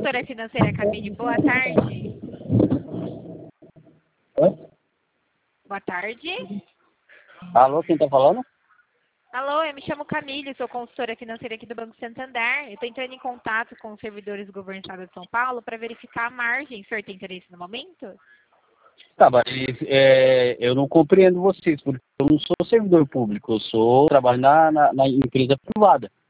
consultora financeira Camille, boa tarde. Oi? Boa tarde. Alô, quem tá falando? Alô, eu me chamo Camille, sou consultora financeira aqui do Banco Santander. Eu estou entrando em contato com os servidores do governo do estado de São Paulo para verificar a margem. O senhor tem interesse no momento? Tá, mas eu não compreendo vocês, porque eu não sou servidor público, trabalho na empresa privada.